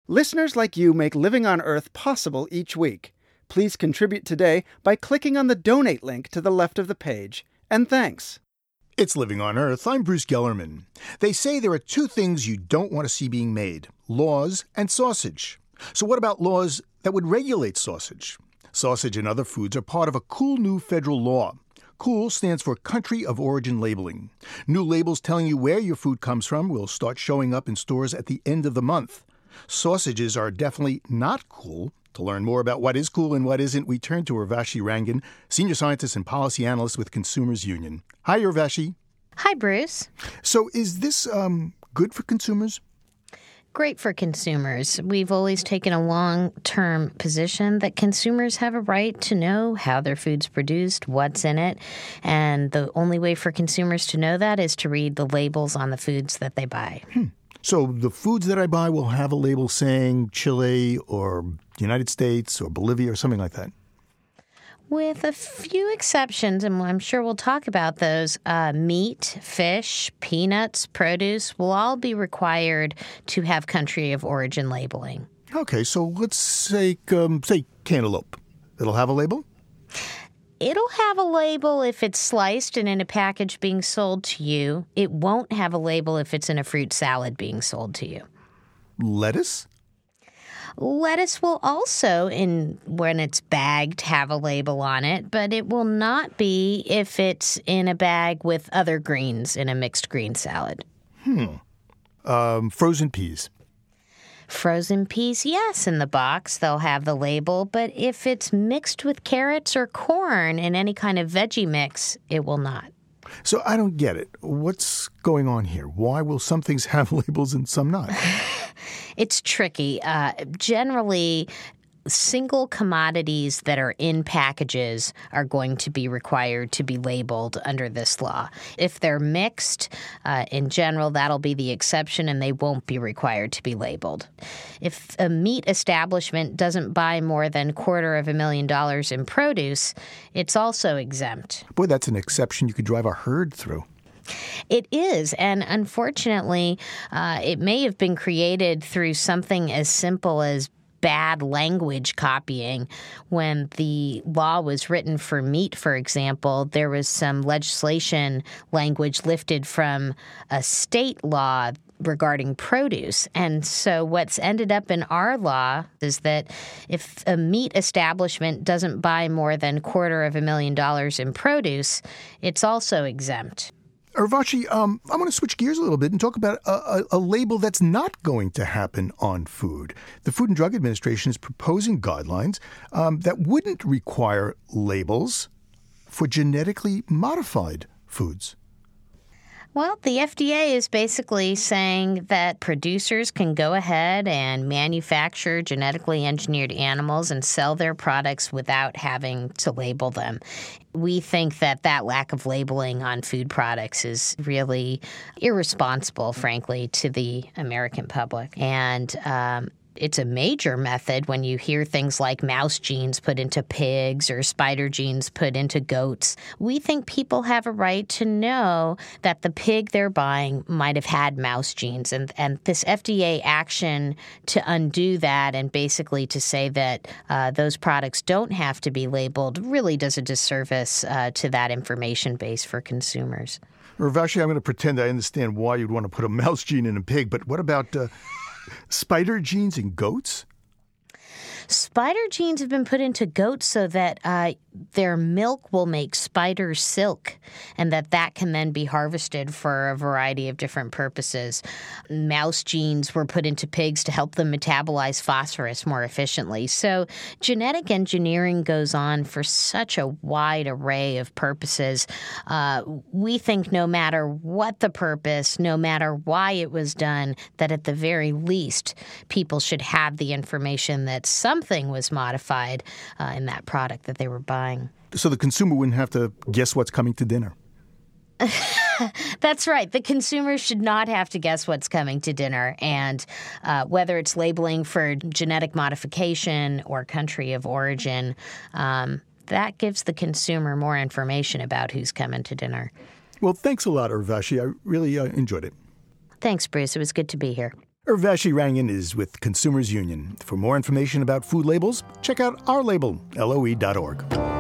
Listeners like you make Living on Earth possible each week. Please contribute today by clicking on the donate link to the left of the page. And thanks. It's Living on Earth. I'm Bruce Gellerman. They say there are two things you don't want to see being made: laws and sausage. So what about laws that would regulate sausage? Sausage and other foods are part of a cool new federal law. COOL stands for Country of Origin Labeling. New labels telling you where your food comes from will start showing up in stores at the end of the month. Sausages are definitely not cool. To learn more about what is cool and what isn't, we turn to Urvashi Rangan, Senior Scientist and Policy Analyst with Consumers Union. Hi, Urvashi. Hi, Bruce. So is this good for consumers? Great for consumers. We've always taken a long-term position that consumers have a right to know how their food's produced, what's in it, and the only way for consumers to know that is to read the labels on the foods that they buy. So the foods that I buy will have a label saying Chile or United States or Bolivia or something like that? With a few exceptions, and I'm sure we'll talk about those, meat, fish, peanuts, produce will all be required to have country of origin labeling. Okay, so let's say cantaloupe. It'll have a label? It'll have a label if it's sliced and in a package being sold to you. It won't have a label if it's in a fruit salad being sold to you. Lettuce? Lettuce will also, when it's bagged, have a label on it, but it will not be if it's in a bag with other greens in a mixed green salad. Frozen peas. Frozen peas, yes, in the box, they'll have the label, but if it's mixed with carrots or corn in any kind of veggie mix, it will not. So I don't get it. What's going on here? Why will some things have labels and some not? It's tricky. Generally, single commodities that are in packages are going to be required to be labeled under this law. If they're mixed, in general, that'll be the exception and they won't be required to be labeled. If a meat establishment doesn't buy more than $250,000 in produce, it's also exempt. Boy, that's an exception you could drive a herd through. It is, and unfortunately, it may have been created through something as simple as bad language copying. When the law was written for meat, for example, there was some legislation language lifted from a state law regarding produce. And so what's ended up in our law is that if a meat establishment doesn't buy more than $250,000 in produce, it's also exempt. Urvashi, I'm going to switch gears a little bit and talk about a label that's not going to happen on food. The Food and Drug Administration is proposing guidelines that wouldn't require labels for genetically modified foods. Well, the FDA is basically saying that producers can go ahead and manufacture genetically engineered animals and sell their products without having to label them. We think that that lack of labeling on food products is really irresponsible, frankly, to the American public. And it's a major method when you hear things like mouse genes put into pigs or spider genes put into goats. We think people have a right to know that the pig they're buying might have had mouse genes. And this FDA action to undo that and basically to say that those products don't have to be labeled really does a disservice to that information base for consumers. Urvashi, I'm going to pretend I understand why you'd want to put a mouse gene in a pig, but what about spider genes in goats? Spider genes have been put into goats so that their milk will make spider silk, and that can then be harvested for a variety of different purposes. Mouse genes were put into pigs to help them metabolize phosphorus more efficiently. So genetic engineering goes on for such a wide array of purposes. We think no matter what the purpose, no matter why it was done, that at the very least, people should have the information that something was modified in that product that they were buying. So the consumer wouldn't have to guess what's coming to dinner. That's right. The consumer should not have to guess what's coming to dinner. And whether it's labeling for genetic modification or country of origin, that gives the consumer more information about who's coming to dinner. Well, thanks a lot, Urvashi. I really enjoyed it. Thanks, Bruce. It was good to be here. Urvashi Rangan is with Consumers Union. For more information about food labels, check out Our Label, LOE.org.